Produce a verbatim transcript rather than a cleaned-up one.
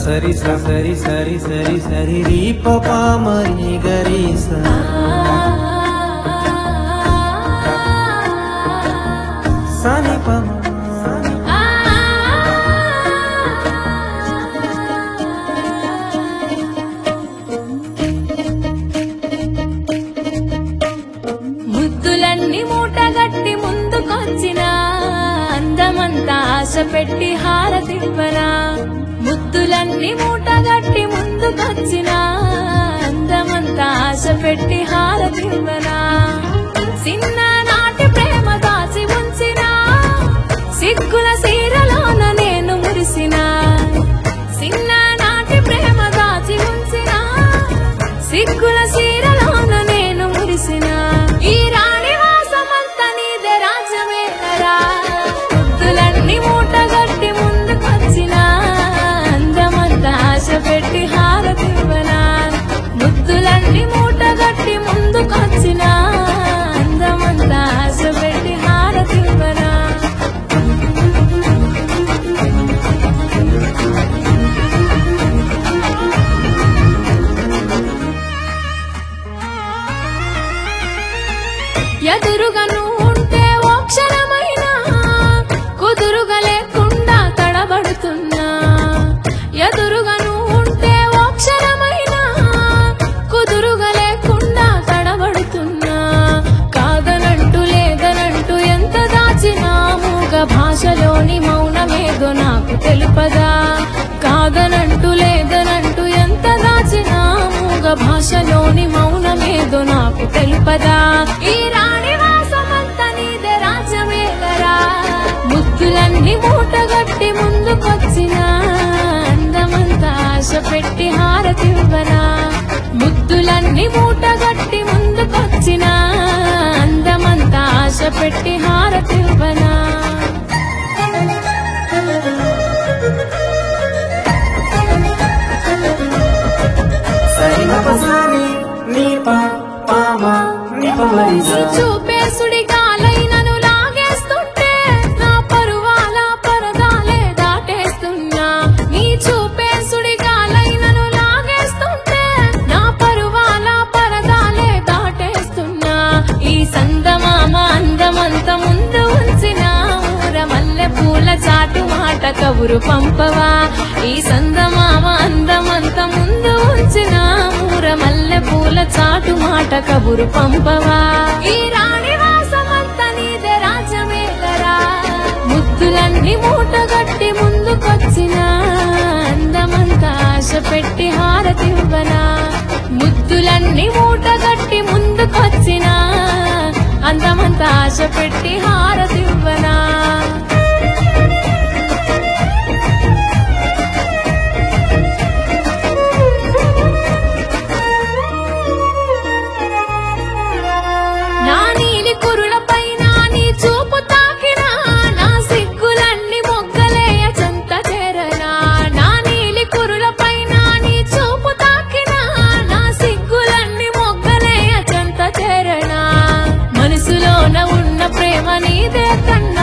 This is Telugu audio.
సరి సరి సరి సరి సరి రీ పపా మరి గరి స సని పమ ముద్దులన్నీ మూటగట్టి ముందుకొచ్చినా అందమంతా ఆశ పెట్టి హారతివ్వనా ముద్దులన్నీ మూటగట్టి ముందుకొచ్చినా అందమంతా ఆశ పెట్టి హారతివ్వనా చిన్న నాటి ప్రేమ దాచి ఉంచినా సిగ్గుల సీరలోన నేను మురిసినా చిన్న నాటి ప్రేమ దాచి ఉంచినా సిగ్గుల సీరలోన నేను మురిసినా ఈ రాణి వాసమంతా నీదే రాజ్యమే కరా ముద్దులన్నీ మూటగట్టి ముందుకొచ్చినా అందమంతా ఆశ పెట్టి హారతివ్వనా ముద్దులన్నీ మూటగట్టి ముందుకొచ్చినా అందమంతా ఆశ పెట్టి హారతివ్వనా ఎదురుగా నువ్వు ఉంటే ఓ క్షణమైనా కుదురుగా లేకుండా తడబడుతున్నా ఎదురుగా నువ్వు ఉంటే ఓ క్షణమైనా కుదురుగా లేకుండా తడబడుతున్నా కాదనంటూ లేదనంటూ ఎంత దాచినా మూగ భాషలోని మౌనమేదో నాకు తెలుపదా కాదనంటూ లేదనంటూ ఎంత దాచినా మూగ భాషలోని మౌనమేదో నాకు తెలుపదా ఈ రాణి వాసమంతా నీదే రాజ్యమే కరా ముద్దులన్నీ మూటగట్టి ముందుకొచ్చినా అందమంతా ఆశ పెట్టి హారతివ్వనా ముద్దులన్నీ మూటగట్టి ముందుకొచ్చినా అందమంతా ఆశ పెట్టి హారతివ్వనా నీ చూపే సుడిగాలైనను లాగేస్తుంటే నా పరువాల పరదాలే దాటేస్తున్నా నీ చూపే సుడిగాలైనను లాగేస్తుంటే నా పరువాల పరదాలే దాటేస్తున్నా ఈ సందమామ అందమంత ముందు ఉంచిన ఊర మల్లె పూల చాటు మాట కబురు పంపవా ఈ సందమామ అందమంత ముందు ఉంచిన ఊర మల్లె పూల చాటు మాట కబురు పంపవా ఈ రాణి వాసమంతా నీదే రాజ్యమే కరా ముద్దులన్నీ మూటగట్టి ముందుకొచ్చినా అందమంతా ఆశ పెట్టి హారతివ్వనా ముద్దులన్నీ మూటగట్టి ముందుకొచ్చినా అందమంతా ఆశ పెట్టి హారతివ్వనా నా నీలి కురులపైన నీ చూపు తాకినా నా సిగ్గులన్నీ మొగ్గలేయ చెంత చేరనా నా నీలి కురులపైన నీ చూపు తాకినా నా సిగ్గులన్నీ మొగ్గలేయ చెంత చేరనా మనసులోన ఉన్న ప్రేమ నీదే కన్నా